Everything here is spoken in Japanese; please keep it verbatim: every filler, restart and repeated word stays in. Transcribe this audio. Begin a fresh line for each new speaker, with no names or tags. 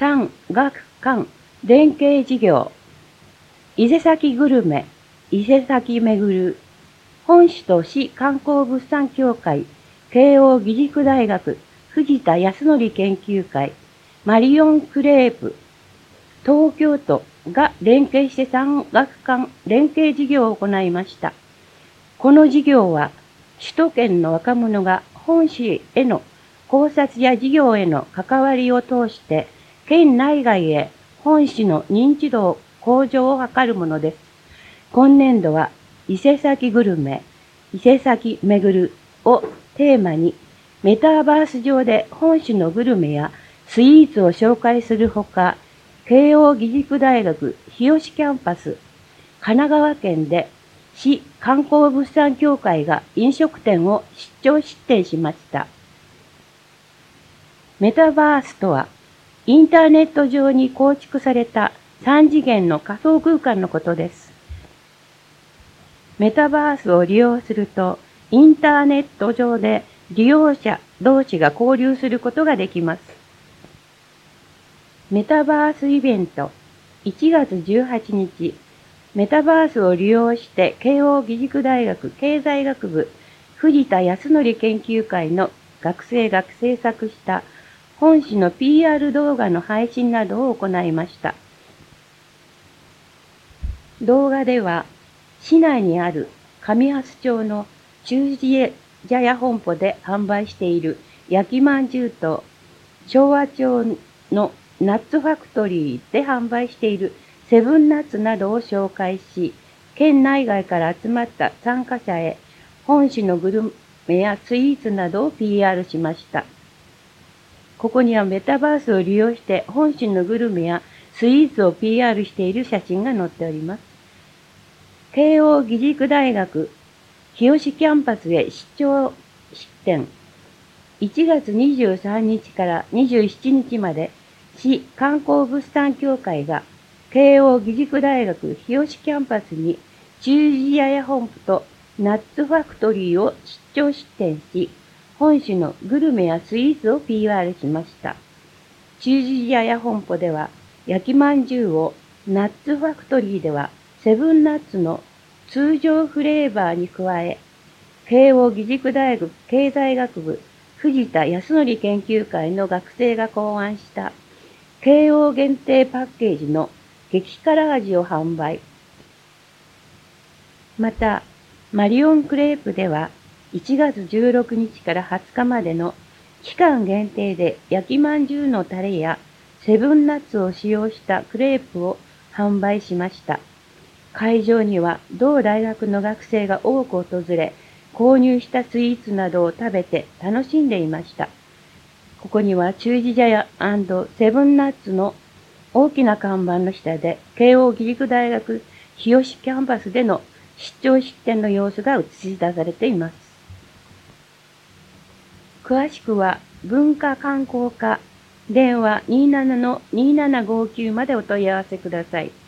産学官連携事業、伊勢崎グルメ、伊勢崎めぐる、本市と市観光物産協会、慶応義塾大学、藤田康則研究会、マリオンクレープ、東京都が連携して産学官連携事業を行いました。この事業は、首都圏の若者が本市への考察や事業への関わりを通して、県内外へ本市の認知度向上を図るものです。今年度は、伊勢崎グルメ、伊勢崎めぐるをテーマに、メタバース上で本市のグルメやスイーツを紹介するほか、慶応義塾大学日吉キャンパス、神奈川県で市観光物産協会が飲食店を出張出店しました。メタバースとは、インターネット上に構築された三次元の仮想空間のことです。メタバースを利用すると、インターネット上で利用者同士が交流することができます。メタバースイベントいちがつじゅうはちにち、メタバースを利用して慶応義塾大学経済学部藤田康則研究会の学生が制作した本市の ピーアール 動画の配信などを行いました。動画では、市内にある上蓮町の中地茶屋本舗で販売している焼きまんじゅうと、昭和町のナッツファクトリーで販売しているセブンナッツなどを紹介し、県内外から集まった参加者へ本市のグルメやスイーツなどを ピーアール しました。ここにはメタバースを利用して本市のグルメやスイーツを ピーアール している写真が載っております。慶応義塾大学日吉キャンパスへ出張出店いちがつにじゅうさんにちからにじゅうしちにちまで市観光物産協会が慶応義塾大学日吉キャンパスに中地茶屋本舗とナッツファクトリーを出張出店し、本市のグルメやスイーツを ピーアール しました。中地茶屋本舗では焼きまんじゅうを、ナッツファクトリーではセブンナッツの通常フレーバーに加え、慶応義塾大学経済学部藤田康則研究会の学生が考案した慶応限定パッケージの激辛味を販売。また、マリオンクレープではいちがつじゅうろくにちからはつかまでの期間限定で焼きまんじゅうのタレやセブンナッツを使用したクレープを販売しました。会場には同大学の学生が多く訪れ、購入したスイーツなどを食べて楽しんでいました。ここには中地茶屋&セブンナッツの大きな看板の下で慶応義塾大学日吉キャンパスでの出張出店の様子が映し出されています。詳しくは文化観光課電話にじゅうななのにじゅうななごきゅうまでお問い合わせください。